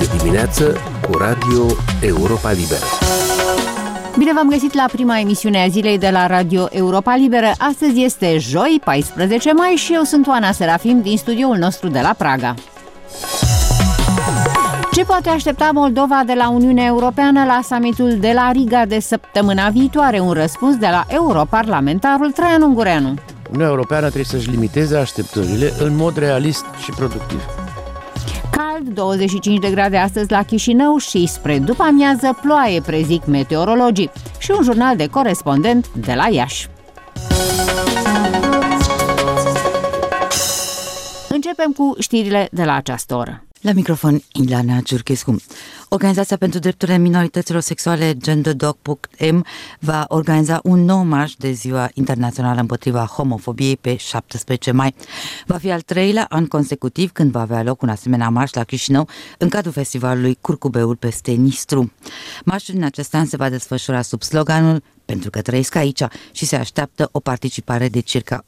de dimineață cu Radio Europa Liberă. Bine v-am găsit la prima emisiune a zilei de la Radio Europa Liberă. Astăzi este joi, 14 mai și eu sunt Oana Serafim din studioul nostru de la Praga. Ce poate aștepta Moldova de la Uniunea Europeană la summitul de la Riga de săptămâna viitoare? Un răspuns de la europarlamentarul Traian Ungureanu. Uniunea Europeană trebuie să-și limiteze așteptările în mod realist și productiv. Cald, 25 de grade astăzi la Chișinău și spre după amiază ploaie, prezic meteorologii. Și un jurnal de corespondent de la Iași. Începem cu știrile de la această oră. La microfon, Ileana Giurchescu. Organizația pentru drepturile minorităților sexuale GenderDoc.m va organiza un nou marș de Ziua Internațională împotriva homofobiei pe 17 mai. Va fi al treilea an consecutiv când va avea loc un asemenea marș la Chișinău în cadrul festivalului Curcubeul peste Nistru. Marșul din acest an se va desfășura sub sloganul "Pentru că trăiesc aici" și se așteaptă o participare de circa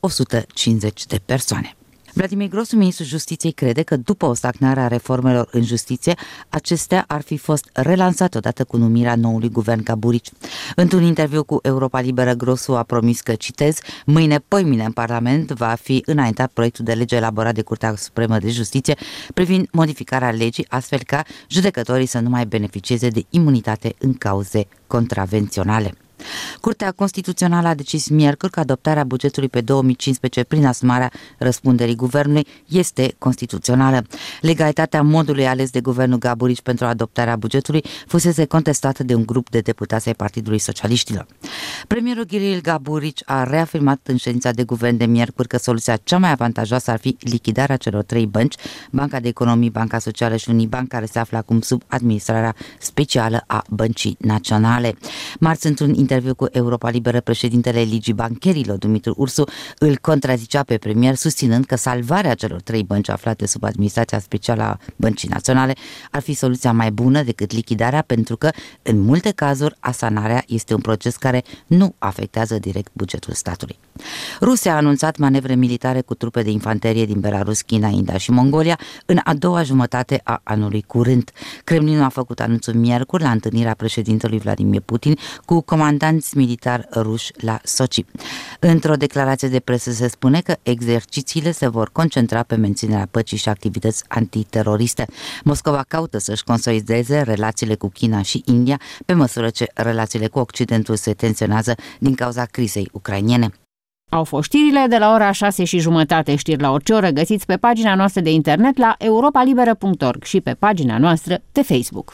150 de persoane. Vladimir Grosu, ministrul Justiției, crede că după o stagnare a reformelor în justiție, acestea ar fi fost relansate odată cu numirea noului guvern Gaburici. Într-un interviu cu Europa Liberă, Grosu a promis că, citez, mâine în Parlament va fi înaintat proiectul de lege elaborat de Curtea Supremă de Justiție privind modificarea legii, astfel ca judecătorii să nu mai beneficieze de imunitate în cauze contravenționale. Curtea Constituțională a decis miercuri că adoptarea bugetului pe 2015 prin asumarea răspunderii guvernului este constituțională. Legalitatea modului ales de guvernul Gaburici pentru adoptarea bugetului fusese contestată de un grup de deputați ai Partidului Socialiștilor. Premierul Ghiril Gaburici a reafirmat în ședința de guvern de miercuri că soluția cea mai avantajoasă ar fi lichidarea celor trei bănci, Banca de Economii, Banca Socială și Unibank, care se află acum sub administrarea specială a Băncii Naționale. Marți, într-un interviu cu Europa Liberă, președintele Ligii Bancherilor, Dumitru Ursu, îl contrazicea pe premier, susținând că salvarea celor trei bănci aflate sub administrația specială a Băncii Naționale ar fi soluția mai bună decât lichidarea, pentru că, în multe cazuri, asanarea este un proces care nu afectează direct bugetul statului. Rusia a anunțat manevre militare cu trupe de infanterie din Belarus, China, India și Mongolia în a doua jumătate a anului curent. Kremlinul a făcut anunțul miercuri la întâlnirea președintelui Vladimir Putin cu comandanți militari ruși la Sochi. Într-o declarație de presă se spune că exercițiile se vor concentra pe menținerea păcii și activități antiteroriste. Moscova caută să-și consolideze relațiile cu China și India pe măsură ce relațiile cu Occidentul se tensionează din cauza crizei ucrainene. Au fost știrile de la ora 6:30, știri la orice oră găsiți pe pagina noastră de internet la europalibera.org și pe pagina noastră de Facebook.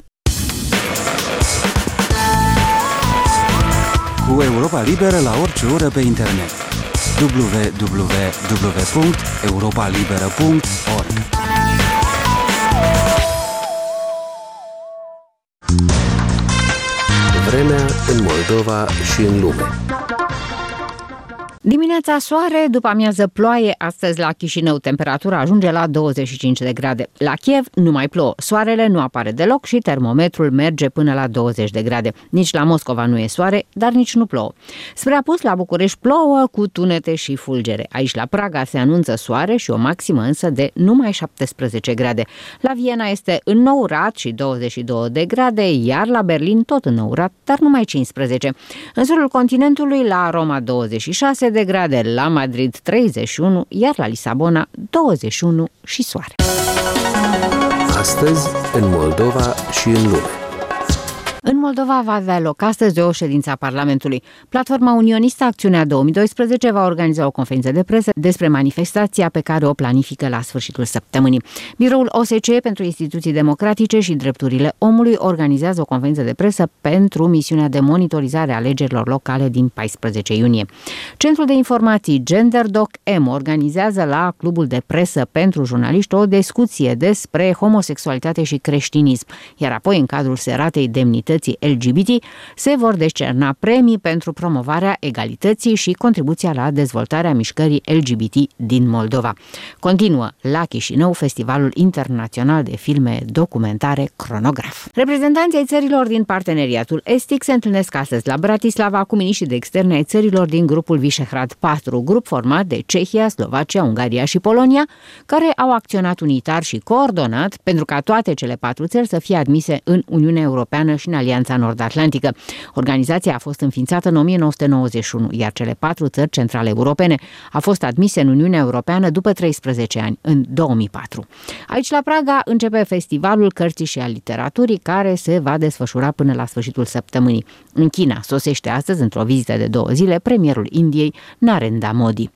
Cu Europa Liberă la orice oră pe internet. www.europalibera.org. Vremea în Moldova și în lume. Dimineața soare, după amiază ploaie, astăzi la Chișinău temperatura ajunge la 25 de grade. La Kiev nu mai plouă, soarele nu apare deloc și termometrul merge până la 20 de grade. Nici la Moscova nu e soare, dar nici nu plouă. Spre apus, la București plouă cu tunete și fulgere. Aici la Praga se anunță soare și o maximă însă de numai 17 grade. La Viena este înnourat și 22 de grade, iar la Berlin tot înnourat, dar numai 15. În sudul continentului, la Roma 26 de grade, la Madrid 31, iar la Lisabona 21 și soare. Astăzi, în Moldova și în lume. În Moldova va avea loc astăzi o ședință a Parlamentului. Platforma Unionistă Acțiunea 2012 va organiza o conferință de presă despre manifestația pe care o planifică la sfârșitul săptămânii. Biroul OSCE pentru Instituții Democratice și Drepturile Omului organizează o conferință de presă pentru misiunea de monitorizare a alegerilor locale din 14 iunie. Centrul de informații GenderDoc.m organizează la Clubul de Presă pentru Jurnaliști o discuție despre homosexualitate și creștinism, iar apoi în cadrul Seratei Demnității comunității LGBT se vor descerna premii pentru promovarea egalității și contribuția la dezvoltarea mișcării LGBT din Moldova. Continuă la Chișinău Festivalul Internațional de Filme Documentare Cronograf. Reprezentanții ai țărilor din Parteneriatul Estic se întâlnesc astăzi la Bratislava cu miniștrii de externe ai țărilor din grupul Visegrad 4, grup format de Cehia, Slovacia, Ungaria și Polonia, care au acționat unitar și coordonat pentru ca toate cele 4 țări să fie admise în Uniunea Europeană și în Alianța Nord-Atlantică. Organizația a fost înființată în 1991, iar cele 4 țări centrale europene au fost admise în Uniunea Europeană după 13 ani, în 2004. Aici, la Praga, începe Festivalul Cărții și al Literaturii, care se va desfășura până la sfârșitul săptămânii. În China sosește astăzi, într-o vizită de 2 zile, premierul Indiei, Narendra Modi.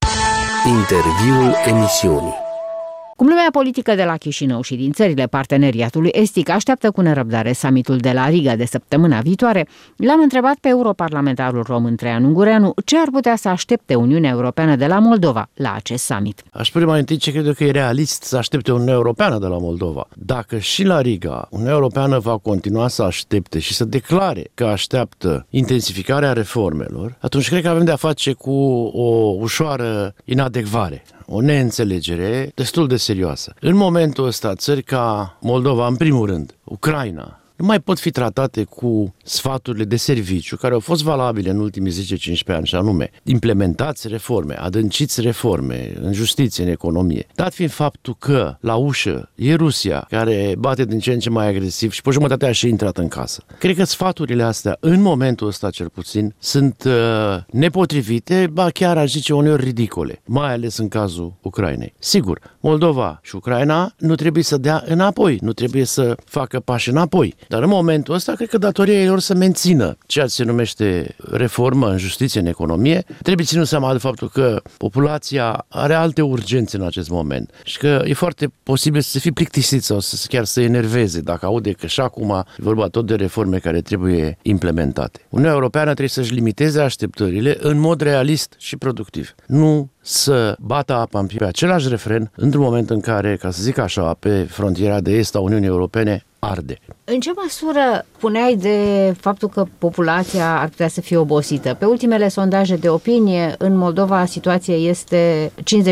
Interviul emisiunii. Cum lumea politică de la Chișinău și din țările Parteneriatului Estic așteaptă cu nerăbdare summitul de la Riga de săptămâna viitoare, l-am întrebat pe europarlamentarul român Traian Ungureanu ce ar putea să aștepte Uniunea Europeană de la Moldova la acest summit. Aș spune mai întâi ce cred că e realist să aștepte Uniunea Europeană de la Moldova. Dacă și la Riga Uniunea Europeană va continua să aștepte și să declare că așteaptă intensificarea reformelor, atunci cred că avem de-a face cu o ușoară inadecvare, o neînțelegere destul de serioasă. În momentul ăsta, țări ca Moldova, în primul rând, Ucraina, nu mai pot fi tratate cu sfaturile de serviciu care au fost valabile în ultimii 10-15 ani, și anume implementați reforme, adânciți reforme în justiție, în economie. Dat fiind faptul că la ușă e Rusia, care bate din ce în ce mai agresiv și pe jumătatea și intrat în casă. Cred că sfaturile astea, în momentul ăsta cel puțin, sunt nepotrivite, ba chiar aș zice uneori ridicole, mai ales în cazul Ucrainei. Sigur, Moldova și Ucraina nu trebuie să dea înapoi, nu trebuie să facă pași înapoi. Dar în momentul ăsta, cred că datoria e lor să mențină ceea ce se numește reformă în justiție, în economie. Trebuie ținut seama de faptul că populația are alte urgențe în acest moment și că e foarte posibil să se fie plictisit sau chiar să enerveze dacă aude că și acum e vorba tot de reforme care trebuie implementate. Uniunea Europeană trebuie să-și limiteze așteptările în mod realist și productiv. Nu să bată apa pe același refren într-un moment în care, ca să zic așa, pe frontiera de est a Uniunii Europene arde. În ce măsură puneai de faptul că populația ar putea să fie obosită? Pe ultimele sondaje de opinie, în Moldova situația este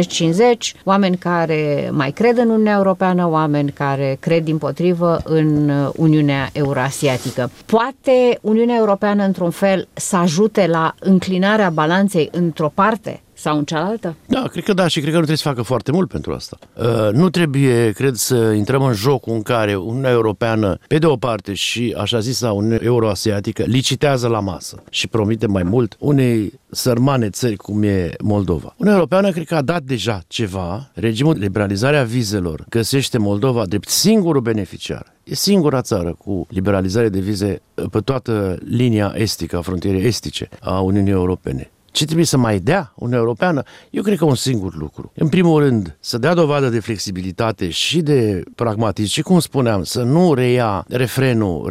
50-50, oameni care mai cred în Uniunea Europeană, oameni care cred dimpotrivă în Uniunea Eurasiatică. Poate Uniunea Europeană, într-un fel, să ajute la înclinarea balanței într-o parte sau în cealaltă? Da, cred că da, și cred că nu trebuie să facă foarte mult pentru asta. Nu trebuie, cred, să intrăm în jocul în care Uniunea Europeană, pe de o parte, și așa zisa Uniunea Euroasiatică, licitează la masă și promite mai mult unei sărmane țări cum e Moldova. Uniunea Europeană cred că a dat deja ceva. Regimul de liberalizare a vizelor găsește Moldova drept singurul beneficiar. E singura țară cu liberalizare de vize pe toată linia estică, a frontierei estice a Uniunii Europene. Ce trebuie să mai dea Uniunea Europeană? Eu cred că un singur lucru. În primul rând, să dea dovadă de flexibilitate și de pragmatism și, cum spuneam, să nu reia refrenul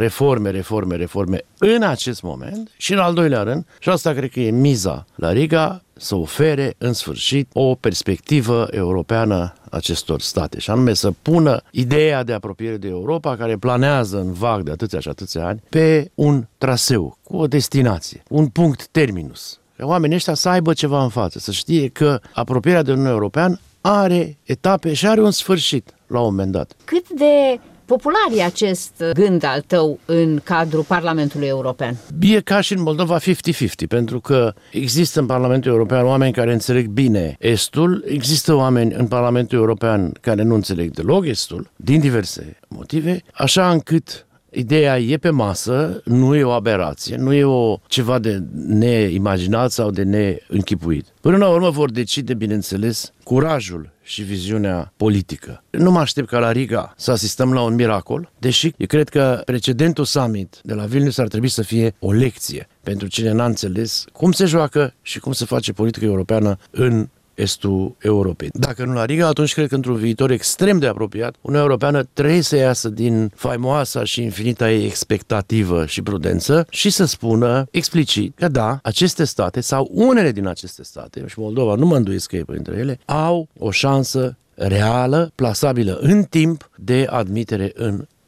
reforme în acest moment și, în al doilea rând, și asta cred că e miza la Riga, să ofere în sfârșit o perspectivă europeană acestor state, și anume să pună ideea de apropiere de Europa, care planează în vag de atâția și atâția ani, pe un traseu, cu o destinație, un punct terminus. Oamenii ăștia să aibă ceva în față, să știe că apropierea de Uniunea Europeană are etape și are un sfârșit la un moment dat. Cât de popular e acest gând al tău în cadrul Parlamentului European? E ca și în Moldova 50-50, pentru că există în Parlamentul European oameni care înțeleg bine Estul, există oameni în Parlamentul European care nu înțeleg deloc Estul, din diverse motive, așa încât ideea e pe masă, nu e o aberație, nu e ceva de neimaginat sau de neînchipuit. Până la urmă vor decide, bineînțeles, curajul și viziunea politică. Nu mă aștept ca la Riga să asistăm la un miracol, deși eu cred că precedentul summit de la Vilnius ar trebui să fie o lecție pentru cine n-a înțeles cum se joacă și cum se face politică europeană în estul Europei. Dacă nu la Riga, atunci cred că într-un viitor extrem de apropiat, Uniunea Europeană trebuie să iasă din faimoasa și infinita ei expectativă și prudență și să spună explicit că da, aceste state sau unele din aceste state, și Moldova nu mă îndoiesc că e printre ele, au o șansă reală, plasabilă în timp de admitere în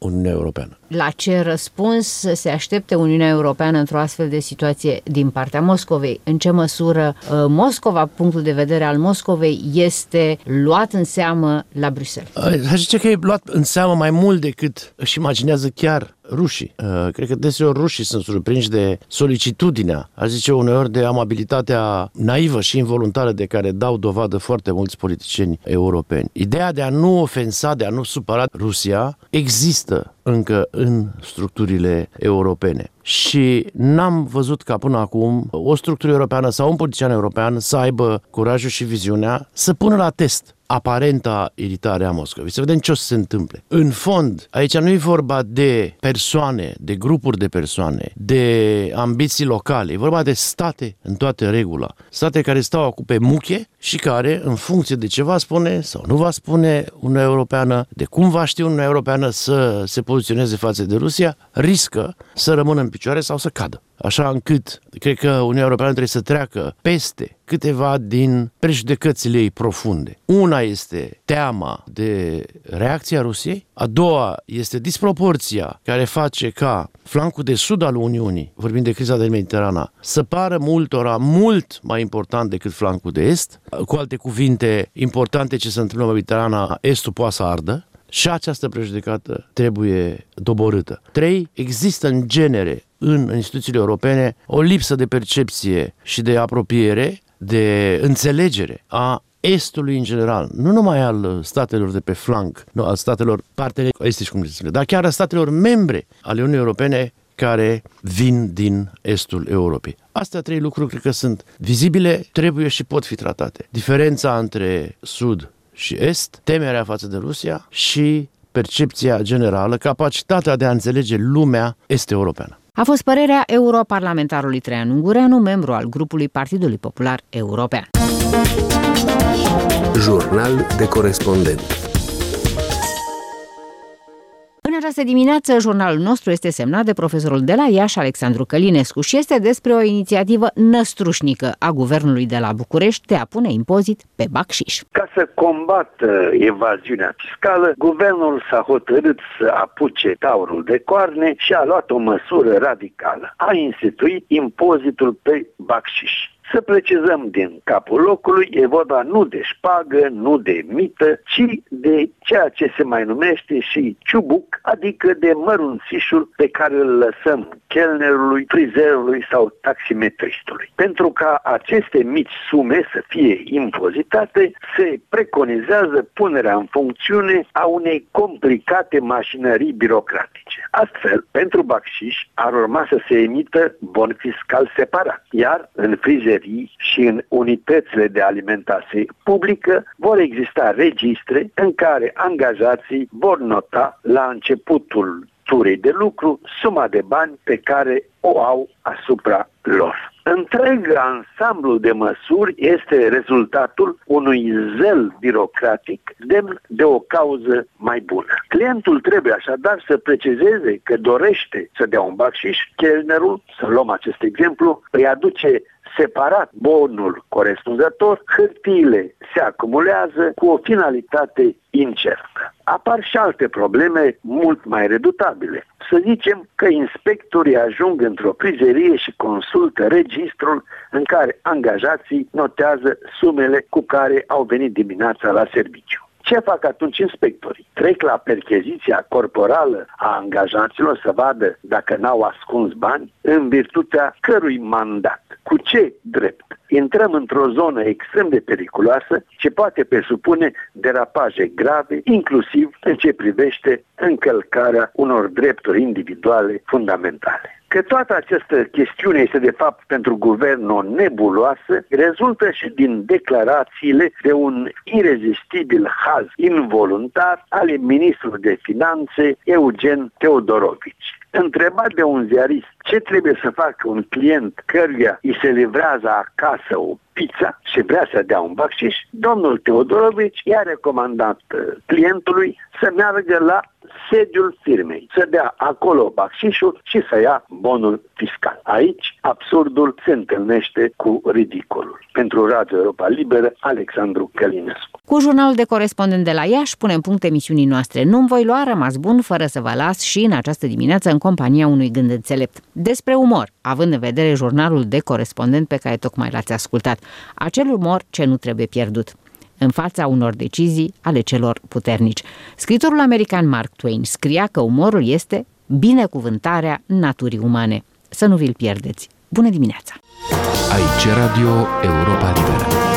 Uniunea Europeană. La ce răspuns se aștepte Uniunea Europeană într-o astfel de situație din partea Moscovei? În ce măsură Moscova, punctul de vedere al Moscovei, este luat în seamă la Bruxelles? Aș zice că e luat în seamă mai mult decât își imaginează chiar rușii. Cred că deseori rușii sunt surprinși de solicitudinea, aș zice uneori de amabilitatea naivă și involuntară de care dau dovadă foarte mulți politicieni europeni. Ideea de a nu ofensa, de a nu supăra Rusia există încă în structurile europene. Și n-am văzut ca până acum o structură europeană sau un politician european să aibă curajul și viziunea să pună la test aparenta iritare a Moscovei. Să vedem ce o să se întâmple. În fond, aici nu e vorba de persoane, de grupuri de persoane, de ambiții locale. E vorba de state în toată regula. State care stau acum pe muche și care, în funcție de ce va spune sau nu va spune Uniunea Europeană, de cum va ști Uniunea Europeană să se poziționeze față de Rusia, riscă să rămână în picioare sau să cadă. Așa încât, cred că Uniunea Europeană trebuie să treacă peste câteva din prejudecățile ei profunde. Una este teama de reacția Rusiei, a doua este disproporția care face ca flancul de sud al Uniunii, vorbind de criza din Mediterana, să pară multora mult mai important decât flancul de est. Cu alte cuvinte, importante ce se întâmplă în Mediterana, estul poate să ardă. Și această prejudecată trebuie doborâtă. 3. Există în genere în instituțiile europene o lipsă de percepție și de apropiere, de înțelegere a Estului în general, nu numai al statelor de pe flanc, nu, al statelor parteneri estici, cum se spune, dar chiar a statelor membre ale Uniunii Europene care vin din estul Europei. Astea 3 lucruri cred că sunt vizibile, trebuie și pot fi tratate. Diferența între sud și est, temerea față de Rusia și percepția generală, capacitatea de a înțelege lumea est-europeană. A fost părerea europarlamentarului Traian Ungureanu, membru al grupului Partidului Popular European. Jurnal de corespondent. În această dimineață, jurnalul nostru este semnat de profesorul de la Iași, Alexandru Călinescu, și este despre o inițiativă năstrușnică a guvernului de la București de a pune impozit pe bacșiș. Ca să combată evaziunea fiscală, guvernul s-a hotărât să apuce taurul de coarne și a luat o măsură radicală. A instituit impozitul pe bacșiș. Să precizăm din capul locului, e vorba nu de șpagă, nu de mită, ci de ceea ce se mai numește și ciubuc, adică de mărunțișul pe care îl lăsăm chelnerului, frizerului sau taximetristului. Pentru ca aceste mici sume să fie impozitate, se preconizează punerea în funcțiune a unei complicate mașinării birocratice. Astfel, pentru bacșiș ar urma să se emită bon fiscal separat, iar în frizerii și în unitățile de alimentație publică vor exista registre în care angajații vor nota la începutul turei de lucru suma de bani pe care o au asupra lor. Întreg ansamblu de măsuri este rezultatul unui zel birocratic demn de o cauză mai bună. Clientul trebuie așadar să precizeze că dorește să dea un bacșiș, chelnerul, să luăm acest exemplu, îi aduce separat bonul corespunzător, hârtiile se acumulează cu o finalitate incertă. Apar și alte probleme mult mai redutabile. Să zicem că inspectorii ajung într-o frizerie și consultă registrul în care angajații notează sumele cu care au venit dimineața la serviciu. Ce fac atunci inspectorii? Trec la percheziția corporală a angajaților să vadă dacă n-au ascuns bani, în virtutea cărui mandat. Cu ce drept? Intrăm într-o zonă extrem de periculoasă ce poate presupune derapaje grave, inclusiv în ce privește încălcarea unor drepturi individuale fundamentale. Că toată această chestiune este de fapt pentru guvern o nebuloasă, rezultă și din declarațiile de un irezistibil haz involuntar al ministrului de Finanțe, Eugen Teodorovici. Întrebat de un ziarist ce trebuie să facă un client căruia îi se livrează acasă o pizza și vrea să dea un bacșiș, domnul Teodorovici i-a recomandat clientului să meargă la sediul firmei, să dea acolo bacșișul și să ia bonul fiscal. Aici absurdul se întâlnește cu ridicolul. Pentru Radio Europa Liberă, Alexandru Călinescu. Cu jurnalul de corespondent de la Iași punem punct emisiunii noastre. Nu-mi voi lua, rămas bun fără să vă las și în această dimineață în compania unui gând înțelept. Despre umor, având în vedere jurnalul de corespondent pe care tocmai l-ați ascultat. Acel umor ce nu trebuie pierdut în fața unor decizii ale celor puternici. Scriitorul american Mark Twain scria că umorul este binecuvântarea naturii umane. Să nu vi-l pierdeți. Bună dimineața! Aici Radio Europa Liberă.